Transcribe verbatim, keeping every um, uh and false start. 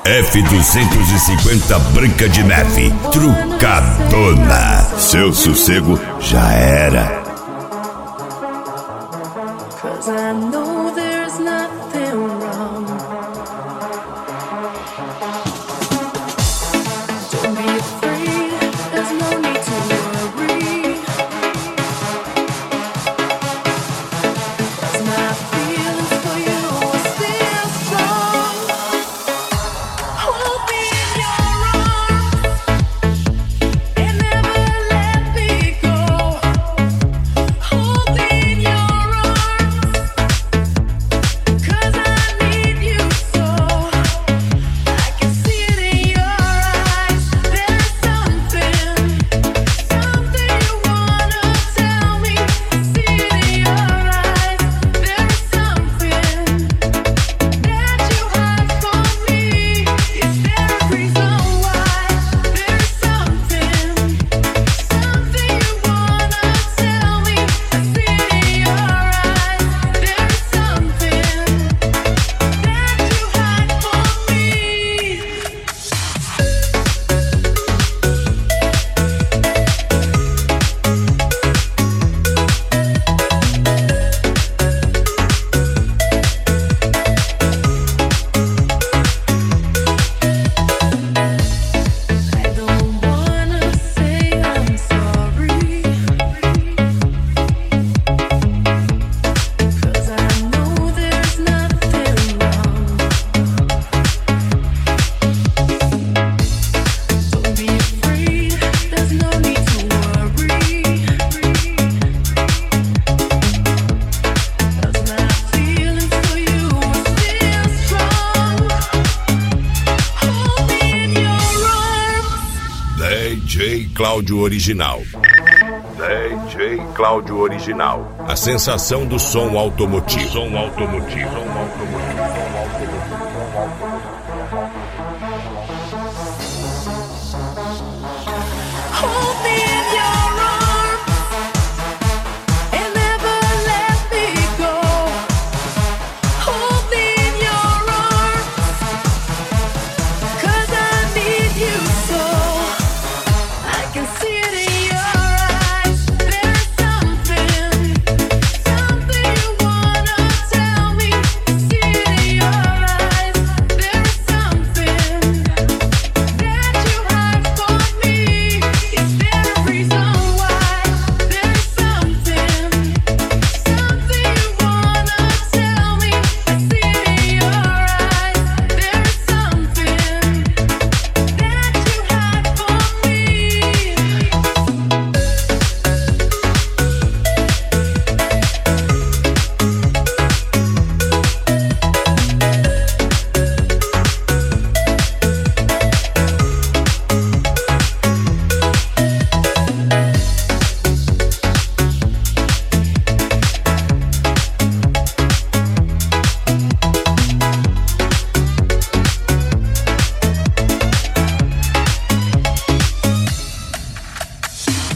F duzentos e cinquenta Branca de Neve, trucadona. Seu sossego já era. Cause I know there's nothing wrong. Don't be afraid, there's no need to worry. Cause my feelings for you are still strong. Hold me in your arms and never let me go. Hold me in your cause I need you so. I can see it in your eyes. There's something, something you wanna tell me. See it in your eyes. There's something that you hide from me. Is there a reason why? There's something, something you wanna tell me. I see it in your eyes. There's something that you hide from me. I don't wanna say I'm sorry, cause I know there's nothing wrong. Don't be afraid, there's no need to worry. Cause my feelings for you are still strong. Hold me in your arms. D J Cláudio Original. D J Cláudio Original. A sensação do som automotivo. Som automotivo. Som automotivo.